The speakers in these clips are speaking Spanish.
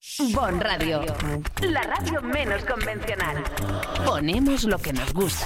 Bon Radio, la radio menos convencional. Ponemos lo que nos gusta.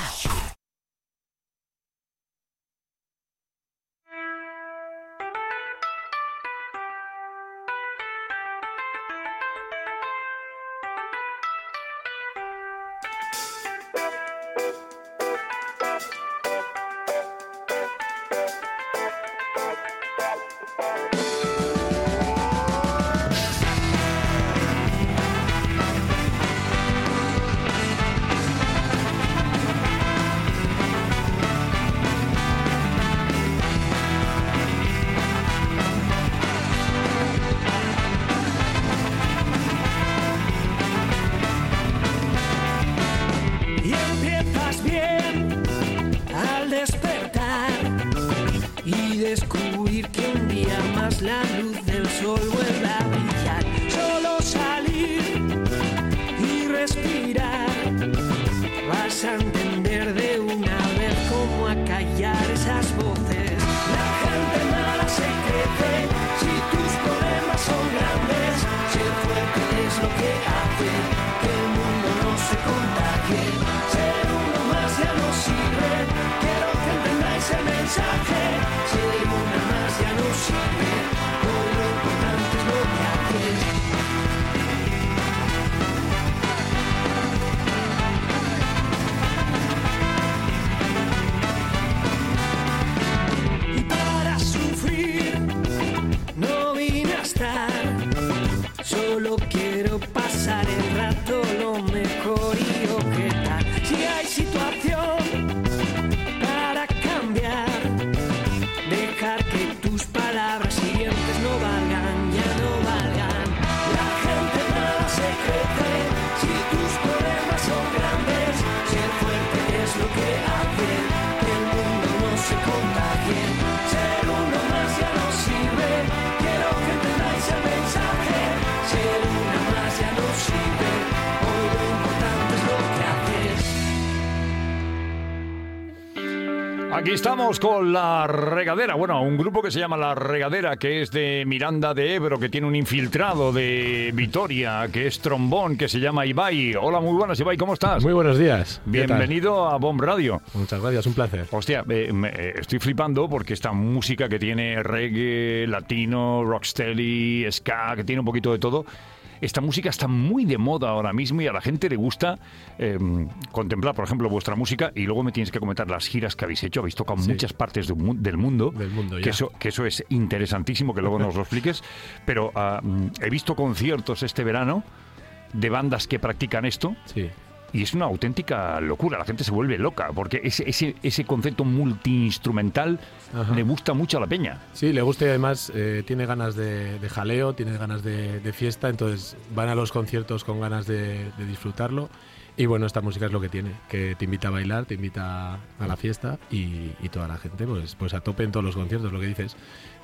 Aquí estamos con La Regadera, bueno, un grupo que se llama La Regadera, que es de Miranda de Ebro, que tiene un infiltrado de Vitoria, que es trombón, que se llama Ibai. Hola, muy buenas, Ibai, ¿cómo estás? Muy buenos días. Bienvenido a Bon Radio. Muchas gracias, un placer. Hostia, estoy flipando porque esta música que tiene reggae, latino, rocksteady, ska, que tiene un poquito de todo. Esta música está muy de moda ahora mismo y a la gente le gusta contemplar, por ejemplo, vuestra música, y luego me tienes que comentar las giras que habéis hecho. Habéis tocado muchas partes del mundo. Que eso es interesantísimo, que luego nos lo expliques. Pero he visto conciertos este verano de bandas que practican esto. Sí. Y es una auténtica locura, la gente se vuelve loca, porque ese concepto multiinstrumental le gusta mucho a la peña. Sí, le gusta y además tiene ganas de jaleo, tiene ganas de fiesta, entonces van a los conciertos con ganas de disfrutarlo. Y bueno, esta música es lo que tiene, que te invita a bailar, te invita a la fiesta y toda la gente pues a tope en todos los conciertos, lo que dices.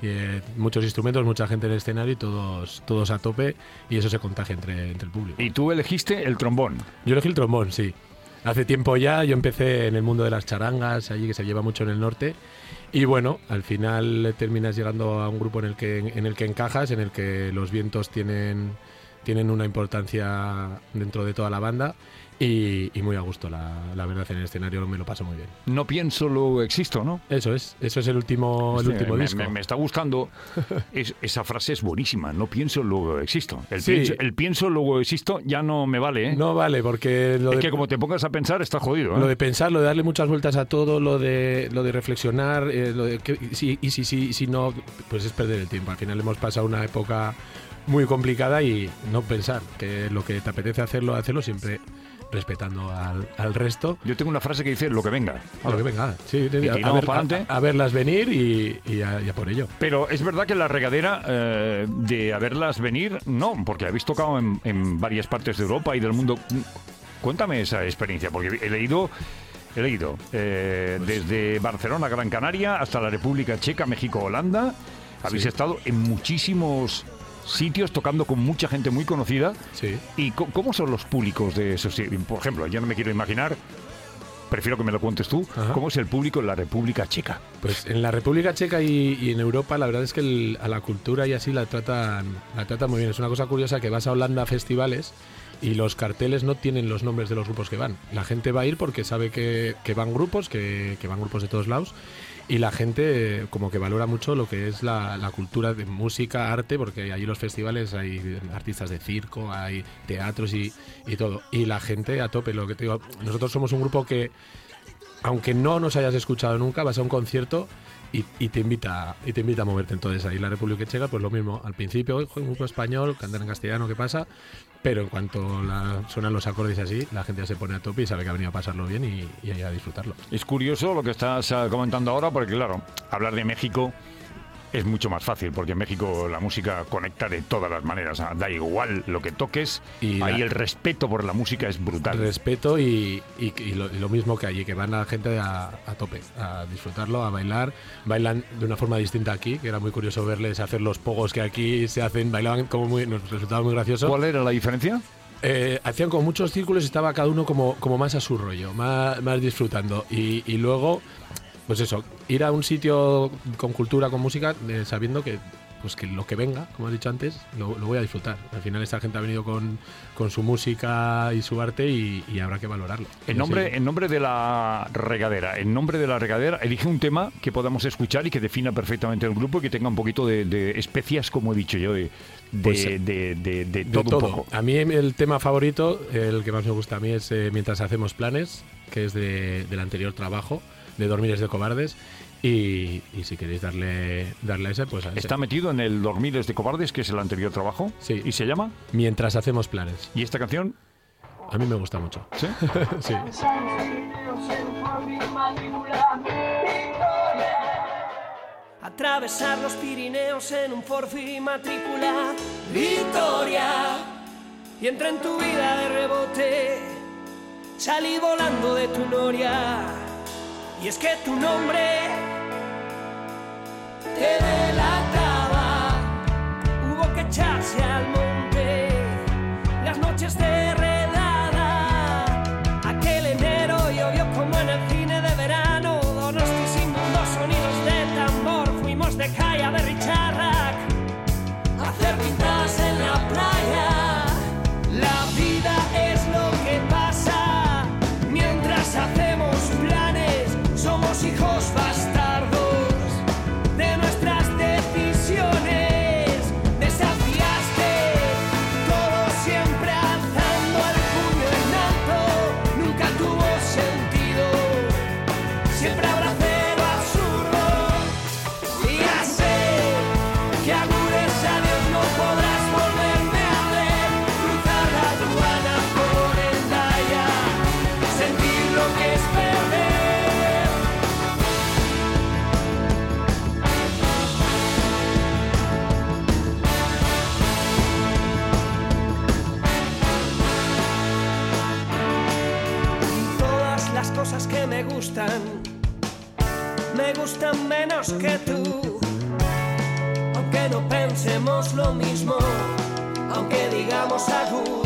Muchos instrumentos, mucha gente en el escenario y todos a tope, y eso se contagia entre el público. ¿Y tú elegiste el trombón? Yo elegí el trombón, sí. Hace tiempo ya, yo empecé en el mundo de las charangas, allí que se lleva mucho en el norte, y bueno, al final terminas llegando a un grupo en el que encajas, en el que los vientos tienen una importancia dentro de toda la banda. Y muy a gusto, la verdad, en el escenario me lo paso muy bien. No pienso, luego existo, ¿no? Eso es el último disco. Me está gustando, esa frase es buenísima, no pienso, luego existo. El pienso, luego existo ya no me vale, ¿eh? No vale, porque... Es que como te pongas a pensar, estás jodido, ¿eh? Lo de pensar, lo de darle muchas vueltas a todo, lo de reflexionar, lo de si no, pues es perder el tiempo. Al final hemos pasado una época muy complicada y no pensar, que lo que te apetece hacerlo siempre respetando al resto. Yo tengo una frase que dice lo que venga. Lo que venga, sí. A verlas venir y a por ello. Pero es verdad que La Regadera, de a verlas venir, no, porque habéis tocado en varias partes de Europa y del mundo. Cuéntame esa experiencia, porque he leído desde Barcelona, Gran Canaria, hasta la República Checa, México, Holanda. Habéis estado en muchísimos sitios tocando con mucha gente muy conocida. Sí. ¿Y cómo son los públicos de esos sitios? Por ejemplo, yo no me quiero imaginar prefiero que me lo cuentes tú. Ajá. ¿Cómo es el público en la República Checa? Pues en la República Checa y en Europa la verdad es que a la cultura y así la tratan muy bien. Es una cosa curiosa que vas a Holanda a festivales y los carteles no tienen los nombres de los grupos que van. La gente va a ir porque sabe que van grupos, que van grupos de todos lados. Y la gente como que valora mucho lo que es la cultura de música, arte, porque allí los festivales hay artistas de circo, hay teatros y todo. Y la gente a tope, lo que te digo, nosotros somos un grupo que, aunque no nos hayas escuchado nunca, vas a un concierto y te invita a moverte. Entonces ahí en la República Checa, pues lo mismo. Al principio, un grupo español, cantan en castellano, ¿qué pasa? Pero en cuanto suenan los acordes así, la gente ya se pone a tope y sabe que ha venido a pasarlo bien y a disfrutarlo. Es curioso lo que estás comentando ahora, porque claro, hablar de México es mucho más fácil, porque en México la música conecta de todas las maneras. O sea, da igual lo que toques, y ahí el respeto por la música es brutal. Respeto y lo mismo que allí, que van la gente a tope, a disfrutarlo, a bailar. Bailan de una forma distinta aquí, que era muy curioso verles hacer los pogos que aquí se hacen. Bailaban nos resultaba muy gracioso. ¿Cuál era la diferencia? Hacían como muchos círculos y estaba cada uno como más a su rollo, más disfrutando. Y luego, pues eso, ir a un sitio con cultura, con música, sabiendo que pues que lo que venga, como has dicho antes, lo voy a disfrutar. Al final esta gente ha venido con su música y su arte y habrá que valorarlo. En nombre de la regadera, elige un tema que podamos escuchar y que defina perfectamente el grupo y que tenga un poquito de especias, como he dicho yo, de todo un poco. A mí el tema favorito, el que más me gusta a mí es Mientras hacemos planes, que es del anterior trabajo, de Dormir es de cobardes. Y si queréis darle a ese, pues a ese. Está metido en el Dormir es de cobardes, que es el anterior trabajo. Sí. ¿Y se llama? Mientras hacemos planes. ¿Y esta canción? A mí me gusta mucho. ¿Sí? Sí. Atravesar los Pirineos en un Ford y matrícula Victoria. Y entré en tu vida de rebote, salí volando de tu noria. Y es que tu nombre te delataba, hubo que echarse al monte, las noches de redada, aquel enero llovió como en el cine de verano, Donosti sin mundos, sonidos de tambor, fuimos de calle a Berricharrac, a hacer pintadas en la playa, la vida es lo que pasa, mientras hacemos planes. Somos hijos bastardos de nuestras decisiones. Desafiaste todo siempre alzando el puño en alto. Nunca tuvo sentido. Siempre habrá cero absurdo. Y ya sé que augures a Dios no podrás volverme a ver. Cruzar la aduana por Hendaya, sentir lo que es perder. Las cosas que me gustan menos que tú. Aunque no pensemos lo mismo, aunque digamos agur.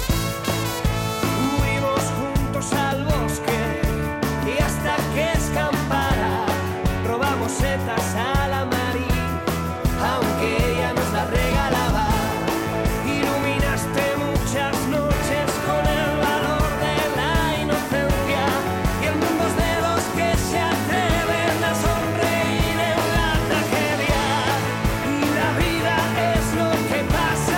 Huimos juntos al bosque y hasta que escampara robamos setas a la Mari, aunque ella nos la regalaba. Iluminaste muchas noches con el valor de la inocencia y el mundo es de los que se atreven a sonreír en la tragedia y la vida es lo que pasa.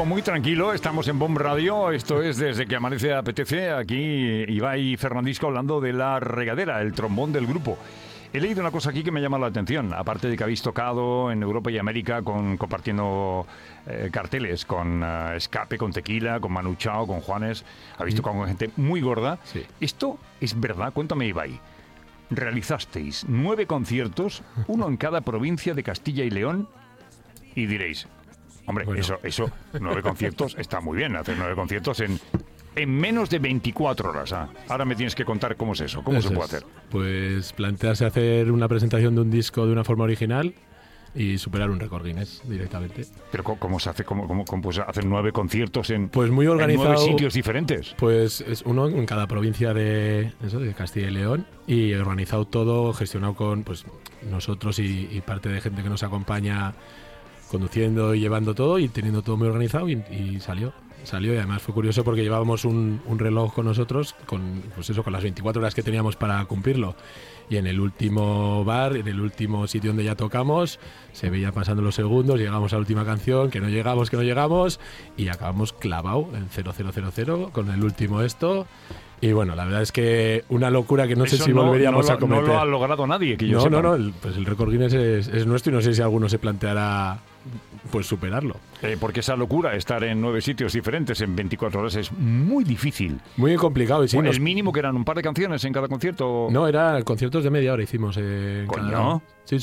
muy tranquilo, estamos en Bomb Radio, esto es Desde que amanece apetece, aquí Ibai Fernandisco hablando de La Regadera, el trombón del grupo. He leído una cosa aquí que me llama la atención, aparte de que habéis tocado en Europa y América compartiendo carteles con Escape, con Tequila, con Manu Chao, con Juanes, habéis tocado con gente muy gorda. Sí. ¿Esto es verdad? Cuéntame, Ibai. Realizasteis 9 conciertos, uno en cada provincia de Castilla y León, y diréis, hombre, bueno, eso 9 conciertos está muy bien, hacer 9 conciertos en menos de 24 horas. Ahora me tienes que contar cómo es eso, cómo se puede hacer. Pues plantearse hacer una presentación de un disco de una forma original y superar un récord Guinness directamente. Pero ¿cómo se hace? ¿Cómo pues hacer 9 conciertos pues muy organizado, en 9 sitios diferentes? Pues es uno en cada provincia de Castilla y León, y organizado todo, gestionado con pues nosotros y parte de gente que nos acompaña conduciendo y llevando todo y teniendo todo muy organizado, y salió y además fue curioso porque llevábamos un reloj con nosotros con las 24 horas que teníamos para cumplirlo, y en el último bar, en el último sitio donde ya tocamos, se veía pasando los segundos, llegamos a la última canción, que no llegamos y acabamos clavado en 0000 con el último esto. Y bueno, la verdad es que una locura que no sé si volveríamos a cometer. No lo ha logrado nadie, que yo sepa. No, el récord Guinness es nuestro, y no sé si alguno se planteará pues superarlo. Porque esa locura, estar en 9 sitios diferentes en 24 horas, es muy difícil. Muy complicado. Y sí, bueno, el mínimo que eran un par de canciones en cada concierto. No, eran conciertos de media hora hicimos. ¿Coño? Sí.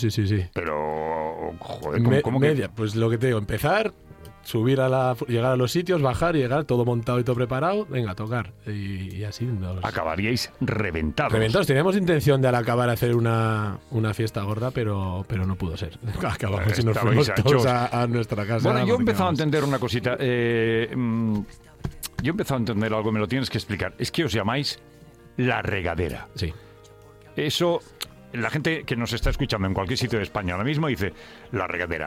Pero, joder, ¿cómo media, pues lo que te digo, empezar, llegar a los sitios, bajar y llegar, todo montado y todo preparado, venga, a tocar. Y así acabaríais reventados. Teníamos intención de al acabar hacer una fiesta gorda, pero no pudo ser. Acabamos y nos fuimos todos a nuestra casa. Bueno, yo he empezado a entender una cosita. Yo he empezado a entender algo, me lo tienes que explicar. Es que os llamáis La Regadera. Sí. Eso, la gente que nos está escuchando en cualquier sitio de España ahora mismo dice, La Regadera.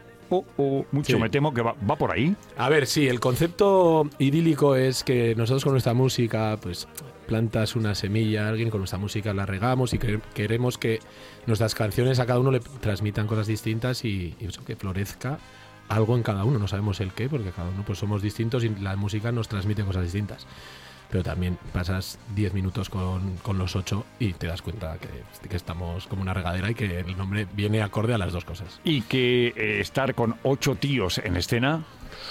Mucho sí. Me temo que va por ahí. A ver, sí, el concepto idílico es que nosotros con nuestra música, pues plantas una semilla a alguien, con nuestra música la regamos y queremos que nuestras canciones a cada uno le transmitan cosas distintas y eso, que florezca algo en cada uno. No sabemos el qué, porque cada uno pues somos distintos y la música nos transmite cosas distintas. Pero también pasas 10 minutos con los 8 y te das cuenta que estamos como una regadera y que el nombre viene acorde a las dos cosas. Y que estar con 8 tíos en escena...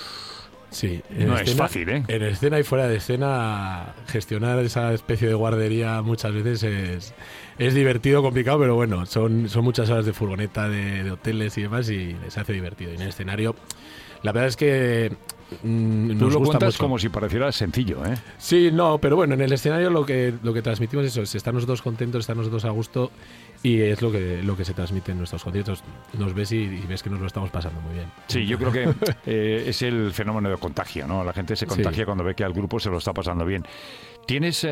Sí, no es fácil, ¿eh? En escena y fuera de escena, gestionar esa especie de guardería muchas veces es divertido, complicado, pero bueno, son muchas horas de furgoneta, de hoteles y demás, y se hace divertido. Y en el escenario, la verdad es que... Tú lo cuentas como si pareciera sencillo, ¿eh? Sí, no, pero bueno, en el escenario lo que transmitimos es estar nosotros contentos, estar nosotros a gusto, y es lo que se transmite en nuestros conciertos. Nos ves y ves que nos lo estamos pasando muy bien. Sí, yo creo que es el fenómeno de contagio, ¿no? La gente se contagia cuando ve que al grupo se lo está pasando bien. ¿Tienes,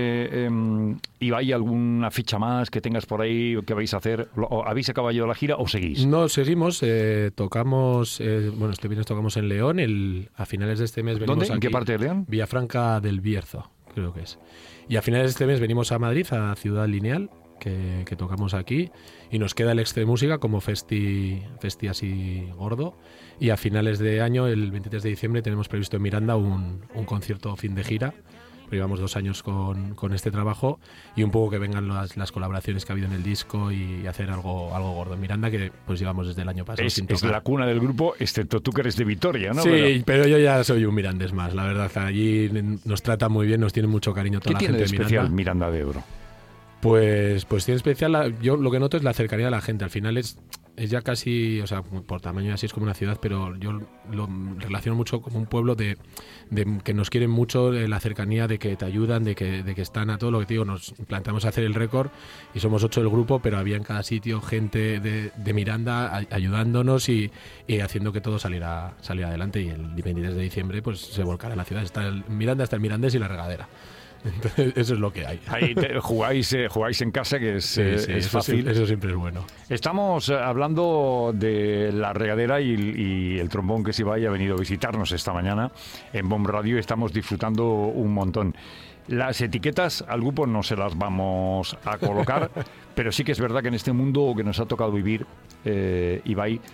Ibai, alguna ficha más que tengas por ahí que vais a hacer? ¿Habéis acabado la gira o seguís? No, seguimos. Tocamos, este viernes tocamos en León. A finales de este mes venimos ¿Dónde? aquí. ¿En qué parte de León? Villafranca del Bierzo, creo que es. Y a finales de este mes venimos a Madrid, a Ciudad Lineal, que tocamos aquí. Y nos queda el Extremúsica como festi así gordo. Y a finales de año, el 23 de diciembre, tenemos previsto en Miranda un concierto fin de gira. Llevamos 2 años con este trabajo, y un poco que vengan las colaboraciones que ha habido en el disco y hacer algo gordo en Miranda, que pues llevamos desde el año pasado. Es la cuna del grupo, excepto tú que eres de Vitoria, ¿no? Sí, pero yo ya soy un mirandés más, la verdad. Allí nos tratan muy bien, nos tienen mucho cariño toda la gente de Miranda. ¿Qué tiene de especial Miranda de Ebro? Pues tiene especial, yo lo que noto es la cercanía de la gente. Al final es ya casi, o sea, por tamaño así es como una ciudad, pero yo lo relaciono mucho como un pueblo de que nos quieren mucho, la cercanía, de que te ayudan, de que están a todo lo que te digo. Nos planteamos hacer el récord y somos 8 del grupo, pero había en cada sitio gente de Miranda ayudándonos y haciendo que todo saliera adelante. Y el 23 de diciembre pues se volcará la ciudad. Está Miranda, está el Mirandés y la Regadera. Entonces, eso es lo que hay. Ahí jugáis en casa, que es fácil. Eso siempre es bueno. Estamos hablando de La Regadera y el trombón que Ibai ha venido a visitarnos esta mañana en Bomb Radio. Estamos disfrutando un montón. Las etiquetas al grupo no se las vamos a colocar, pero sí que es verdad que en este mundo que nos ha tocado vivir, Ibai,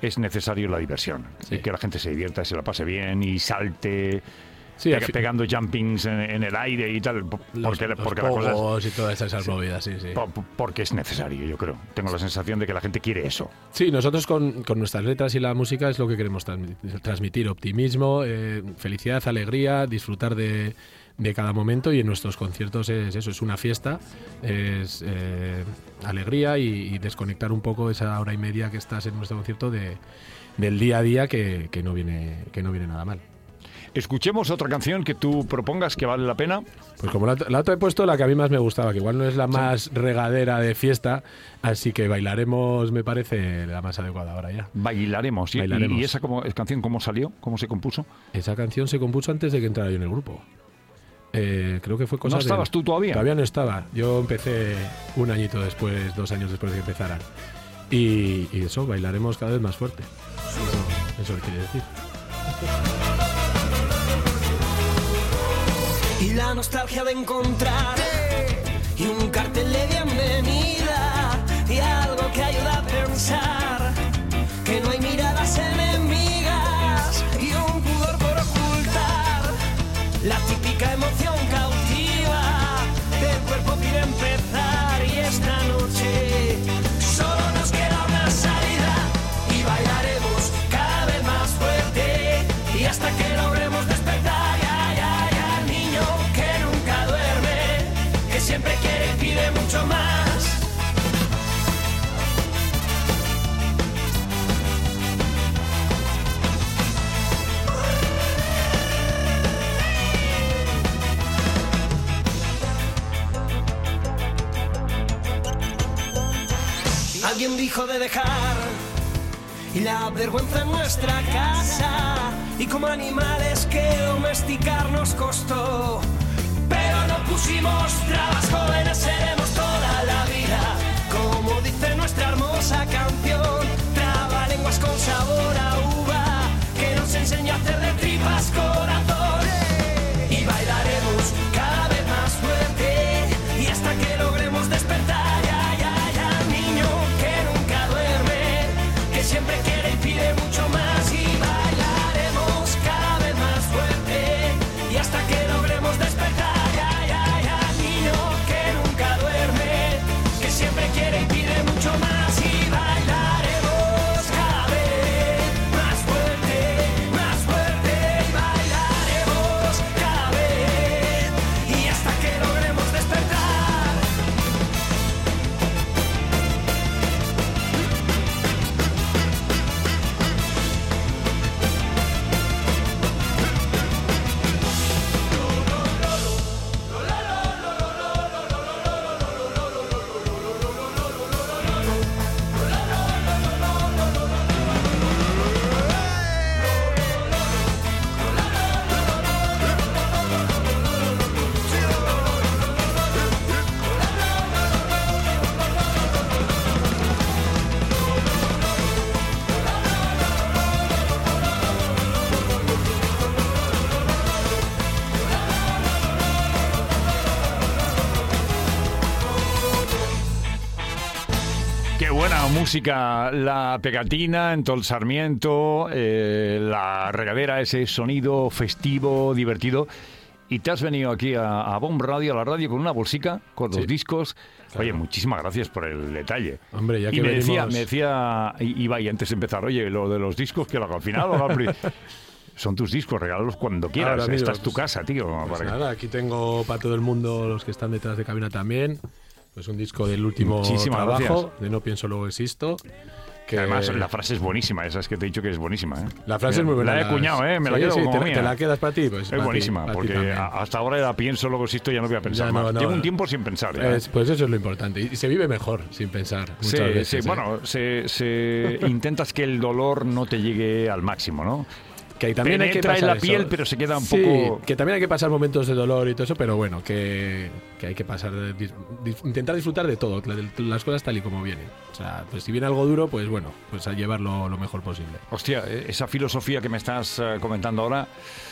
es necesario la diversión. Sí. Y que la gente se divierta, se la pase bien y salte... Sí, pegando jumpings en el aire y tal, porque la cosa pogos y todas esas movidas, sí. porque es necesario, yo creo. Tengo la sensación de que la gente quiere eso. Sí, nosotros con nuestras letras y la música es lo que queremos transmitir, optimismo, felicidad, alegría, disfrutar de cada momento, y en nuestros conciertos es eso, es una fiesta, es alegría y desconectar un poco esa hora y media que estás en nuestro concierto del día a día que no viene nada mal. Escuchemos otra canción que tú propongas que vale la pena. Pues como la otra he puesto la que a mí más me gustaba, que igual no es la más regadera de fiesta, así que Bailaremos me parece la más adecuada ahora ya. Bailaremos. ¿Y esa canción cómo salió? ¿Cómo se compuso? Esa canción se compuso antes de que entrara yo en el grupo. Creo que fue cosa ¿No estabas tú todavía? Todavía no estaba. Yo empecé un añito después, 2 años después de que empezara. Y eso, Bailaremos cada vez más fuerte. Eso quiere decir. Y la nostalgia de encontrar y un cartel de bienvenida y algo que ayuda a pensar que no hay miradas enemigas y un pudor por ocultar la típica emoción cautiva del cuerpo pide empezar, y esta noche solo nos queda una salida y bailaremos cada vez más fuerte y hasta que logremos despertar. Siempre quiere y pide mucho más. Alguien dijo de dejar y la vergüenza en nuestra casa, y como animales que domesticar nos costó. Pero no pusimos trabas, jóvenes seremos toda la vida. Como dice nuestra hermosa canción, trabalenguas con sabor a uva, que nos enseña a hacer de tripas corazón. Y bailaremos cada vez más fuerte, y hasta que logremos despertar. Ya, niño que nunca duerme, que siempre quiere y pide mucho más. Y bailaremos cada vez más fuerte, y hasta que logremos despertar. Siempre quiere y pide mucho más, y bailaremos cada vez más fuerte, y bailaremos cada vez, y hasta que logremos despertar. Música, la pegatina en todo el Sarmiento, la regadera, ese sonido festivo, divertido. Y te has venido aquí a Bomb Radio, a la radio, con una bolsica, con los discos. Claro. Oye, muchísimas gracias por el detalle. Hombre, ya que y me venimos... decía Ibai, antes de empezar, oye, lo de los discos, que lo haga al final o al son tus discos, regálalos cuando quieras. Ahora mismo, esta es tu casa, tío. Pues nada, aquí tengo para todo el mundo, los que están detrás de cabina también. Pues un disco del último trabajo, de No pienso luego existo. Que además la frase es buenísima, esa es que te he dicho que es buenísima. La frase es muy buena. La he cuñado, me la quedo como mía. ¿Te la quedas para ti? Pues es buenísima, porque hasta ahora era pienso, luego existo, ya no voy a pensar más. Llevo un tiempo sin pensar. Pues eso es lo importante. Y se vive mejor sin pensar muchas veces. Sí, bueno, intentas que el dolor no te llegue al máximo, ¿no? Que también hay que pasar en la eso. piel, pero se queda un poco... que también hay que pasar momentos de dolor y todo eso, pero bueno, que hay que pasar, intentar disfrutar de todo, de las cosas tal y como vienen. O sea, pues si viene algo duro, pues bueno, pues a llevarlo lo mejor posible. Hostia, esa filosofía que me estás comentando ahora...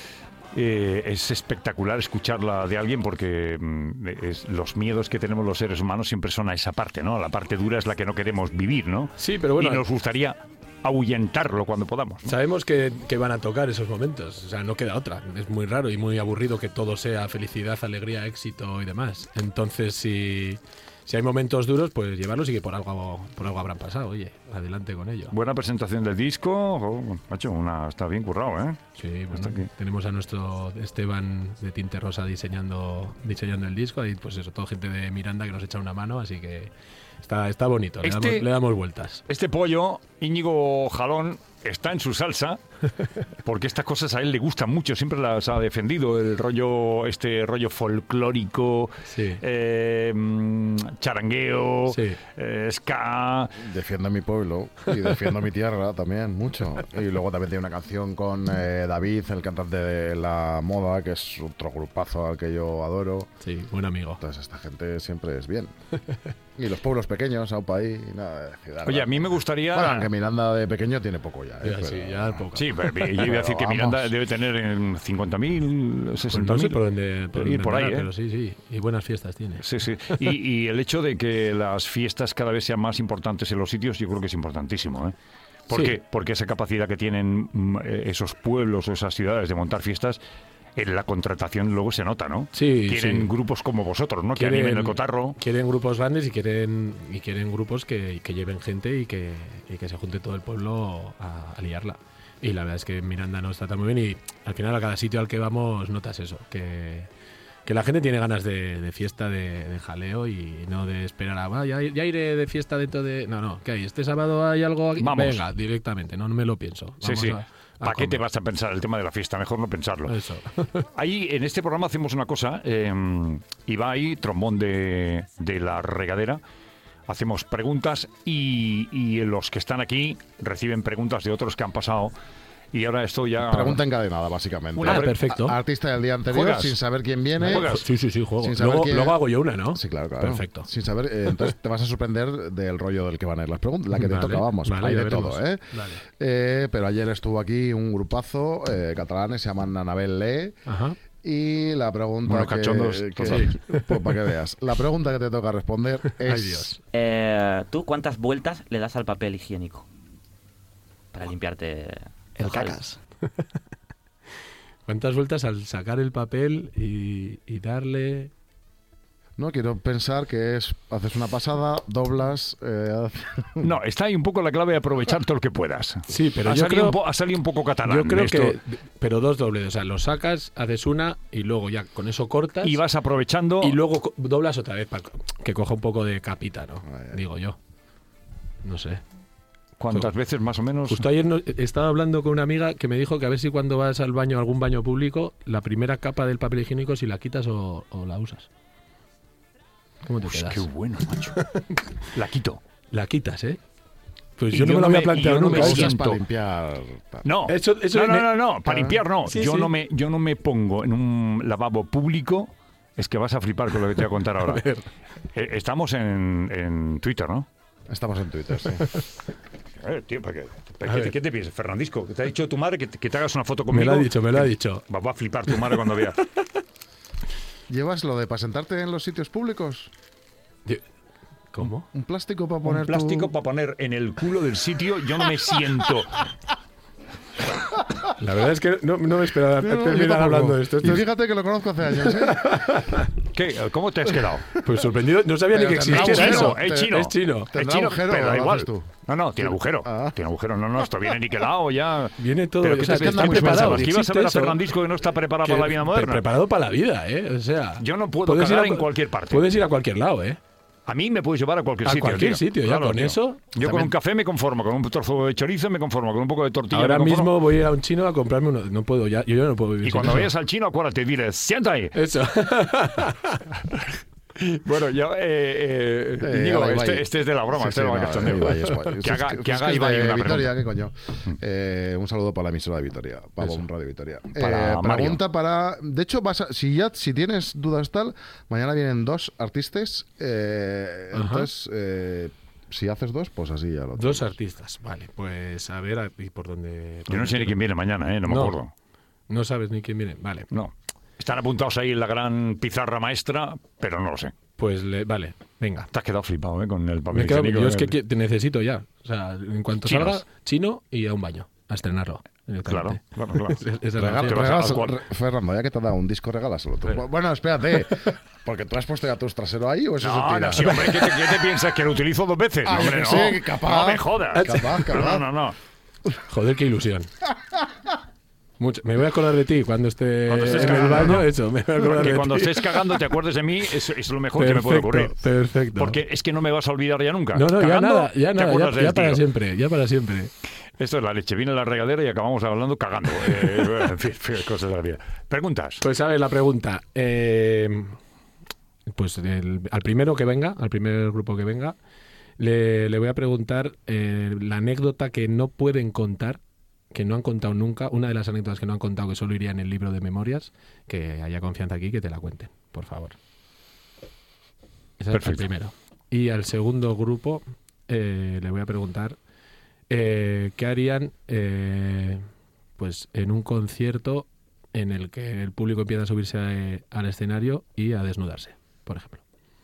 es espectacular escucharla de alguien porque los miedos que tenemos los seres humanos siempre son a esa parte, ¿no? La parte dura es la que no queremos vivir, ¿no? Sí, pero bueno... Y nos gustaría ahuyentarlo cuando podamos, ¿no? Sabemos que van a tocar esos momentos, o sea, no queda otra. Es muy raro y muy aburrido que todo sea felicidad, alegría, éxito y demás. Entonces, si hay momentos duros, pues llevarlos y que por algo habrán pasado. Oye, adelante con ello. Buena presentación del disco, macho, está bien currado, ¿eh? Sí, bueno, tenemos a nuestro Esteban de Tinte Rosa diseñando el disco, y pues eso, toda gente de Miranda que nos echa una mano, así que está bonito, le damos vueltas. Este pollo, Íñigo Jalón, está en su salsa, porque estas cosas a él le gustan mucho, siempre las ha defendido, el rollo folclórico, sí. Charangueo, sí. Ska. Defiendo mi pueblo y defiendo mi tierra también, mucho. Y luego también tiene una canción con David, el cantante de La Moda, que es otro grupazo al que yo adoro. Sí, buen amigo. Entonces esta gente siempre es bien. Y los pueblos pequeños, Aupa ahí, y nada de ciudad. Oye, a mí me gustaría... Bueno, aunque Miranda de pequeño tiene poco ya. Ya poco. Sí, pero yo iba a decir que Miranda debe tener en 50.000, 60.000. No sé por dónde por ahí, pero sí. Y buenas fiestas tiene. Sí. Y el hecho de que las fiestas cada vez sean más importantes en los sitios, yo creo que es importantísimo, ¿eh? Porque esa capacidad que tienen esos pueblos o esas ciudades de montar fiestas, en la contratación luego se nota, ¿no? Sí. Quieren grupos como vosotros, ¿no? Que animen el cotarro. Quieren grupos grandes y quieren grupos que lleven gente y que se junte todo el pueblo a liarla. Y la verdad es que Miranda nos trata muy bien, y al final a cada sitio al que vamos notas eso, que la gente tiene ganas de fiesta, de jaleo, y no de esperar a ya iré de fiesta dentro de... No, ¿qué hay? ¿Este sábado hay algo aquí? Vamos. Venga, directamente, no me lo pienso. Vamos Sí. a ¿Para qué te comer. vas a pensar el tema de la fiesta? Mejor no pensarlo. Eso. Ahí, en este programa hacemos una cosa, Ibai, trombón de la regadera, hacemos preguntas y los que están aquí reciben preguntas de otros que han pasado. Y ahora esto ya... Pregunta encadenada, básicamente. Perfecto. Artista del día anterior, ¿Juegas? sin saber quién viene. ¿Juegas? Sí, juego. Sin saber Luego hago yo una, ¿no? Sí, claro. Perfecto. Sin saber, entonces te vas a sorprender del rollo del que van a ir las preguntas. La que te toca, vamos. Vale, hay ya de veremos. todo, ¿eh? Vale. Pero ayer estuvo aquí un grupazo catalanes, se llaman Anabel Lee. Ajá. Y la pregunta Bueno, cachondos, pues para que veas. La pregunta que te toca responder es... Ay, Dios. ¿Tú cuántas vueltas le das al papel higiénico para limpiarte El ojal? cacas. ¿Cuántas vueltas al sacar el papel y darle...? No, quiero pensar que haces una pasada, doblas... No, está ahí un poco la clave de aprovechar todo lo que puedas. Sí, pero ha yo salido creo... ha salido un poco catalán. Yo creo esto. que... Pero dos dobles, o sea, lo sacas, haces una y luego ya con eso cortas... Y vas aprovechando... Y luego doblas otra vez para que coja un poco de capita, ¿no? Ay. Digo yo. No sé. ¿Cuántas veces más o menos? Justo ayer estaba hablando con una amiga que me dijo que a ver si cuando vas al baño, a algún baño público, la primera capa del papel higiénico, si la quitas o la usas. ¿Cómo te quedas? Qué bueno, macho. La quito. La quitas, ¿eh? Pues Y yo no me lo había planteado yo no nunca. me eso. siento- para limpiar... No, Eso no, para limpiar no. Sí, yo sí. no me pongo en un lavabo público. Es que vas a flipar con lo que te voy a contar ahora. A ver. Estamos en Twitter, ¿no? Estamos en Twitter, sí. Tío, ¿para qué? A ver. ¿Qué te piensas, Fernandisco? ¿Que te ha dicho tu madre que te hagas una foto Me conmigo? lo ha dicho. Va a flipar tu madre cuando vea. ¿Llevas lo de para sentarte en los sitios públicos? ¿Cómo? ¿Un plástico para poner Un plástico tu... para poner en el culo del sitio. Yo no me siento. La verdad es que no me esperaba No, yo terminar tampoco. hablando de esto. Y fíjate que lo conozco hace años, ¿eh? ¿Qué? ¿Cómo te has quedado? Pues sorprendido, no sabía ni Pero que tendrá existía agujero. eso. Es chino. Es chino. Es ¿Tendrá chino, agujero pero o da lo igual. haces tú? No, tiene agujero. Ah. Tiene agujero. No, esto viene niquelado ya. Viene todo. Pero o ¿qué sea, te está pensabas? preparado. ¿Que ibas a ver a existe eso. Fernandisco que no está preparado Que- para la vida moderna? Preparado para la vida, ¿eh? O sea, Yo no puedo puedes cagar ir a- en cualquier parte. Puedes ir a cualquier lado, ¿eh? A mí me puedes llevar a cualquier A sitio. cualquier tío. sitio, ya Claro, con tío. eso. Yo con un café me conformo, con un trozo de chorizo me conformo, con un poco de tortilla Ahora me conformo. mismo voy a ir a un chino a comprarme uno. No puedo, yo ya no puedo vivir Y sin cuando eso. vayas al chino, acuérdate, dile, sienta ahí. Eso. Bueno, ya, digo, ahora Ibai. este es de la broma, este es de la cachondeo. Ibai es guay. Que haga, Es que haga es Ibai de una Vitoria, pregunta. ¿qué coño? Un saludo para la emisora de Vitoria, para Eso. Radio Vitoria. Para Mario. Pregunta para... De hecho, si tienes dudas tal, mañana vienen dos artistas. Entonces, si haces dos, pues así ya lo Dos tienes. artistas, vale. Pues a ver, ¿y por dónde? Yo no sé ni quién viene mañana, no me acuerdo. No sabes ni quién viene, vale. No. Están apuntados ahí en la gran pizarra maestra, pero no lo sé. Pues vale, venga. Te has quedado flipado, con el papel Me quedo, higiénico. yo es que te necesito ya. O sea, en cuanto Chinos. salga, chino y a un baño. A estrenarlo. Claro. Es de Regala, Te vas relación. al cuarto. Fernando, ya que te ha dado un disco, regálaselo tú. Bueno, espérate. Porque tú has puesto ya tus trasero ahí o eso No, se tira. no, sí, hombre, ¿qué te piensas? ¿Que lo utilizo 2 veces? Ah, No, hombre, yo no. que sé, capaz. No me jodas. Capaz. No. Joder, qué ilusión. Mucho. Me voy a acordar de ti cuando esté Cuando estés en el cagando, baño. ¿no? Eso, me voy a acordar Porque de cuando ti. estés cagando te acuerdes de mí, es lo mejor que me puede ocurrir. Perfecto. Porque es que no me vas a olvidar ya nunca. No, Cagando, ya te nada, acuerdas del ya para tío. siempre, ya para siempre. Esto es la leche. Viene la regadera y acabamos hablando cagando. En fin, cosas de la vida. ¿Preguntas? Pues sabes la pregunta. Pues al primero que venga, al primer grupo que venga, le voy a preguntar la anécdota que no pueden contar, que no han contado nunca, una de las anécdotas que no han contado, que solo iría en el libro de memorias, que haya confianza aquí, que te la cuenten, por favor. Ese es el primero. Y al segundo grupo le voy a preguntar qué harían pues en un concierto en el que el público empieza a subirse al escenario y a desnudarse, por ejemplo.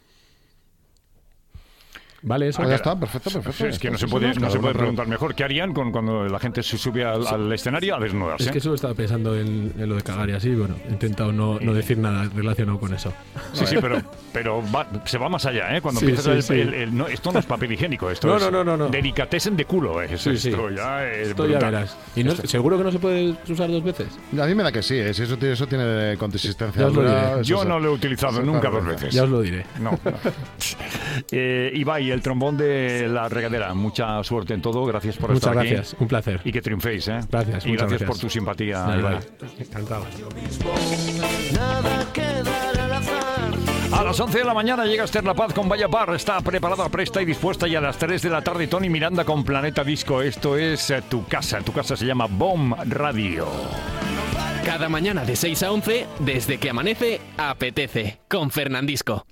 ¿Vale eso? Pues ya está, perfecto. Es que no se puede preguntar mejor. ¿Qué harían cuando la gente se sube al escenario a desnudarse? Es que solo estaba pensando en lo de cagar y así, bueno, he intentado no decir nada relacionado con eso. Sí, pero se va más allá, ¿eh? Cuando Sí, empiezas sí. no, esto no es papel higiénico, esto No. es delicatessen de culo, ¿eh? Sí. Esto ya es Esto ya brutal. verás. ¿Y no, seguro que no se puede usar 2 veces? A mí me da que sí, si eso tiene consistencia. Ya os lo dura, diré. eso Yo se- no lo he utilizado eso nunca está 2 bien. veces. Ya os lo diré. No. Ibai, el trombón de la regadera. Mucha suerte en todo. Gracias por Muchas estar aquí. gracias, un placer. Y que triunféis, ¿eh? Gracias, Y muchas gracias por gracias. tu simpatía, Nada, Ibai. encantado. Nada quedará al azar. A las 11 de la mañana llega Esther La Paz con Vaya Par. Está preparada, presta y dispuesta. Y a las 3 de la tarde Tony Miranda con Planeta Disco. Esto es tu casa. Tu casa se llama BOM Radio. Cada mañana de 6 a 11, desde que amanece, apetece, con Fernandisco.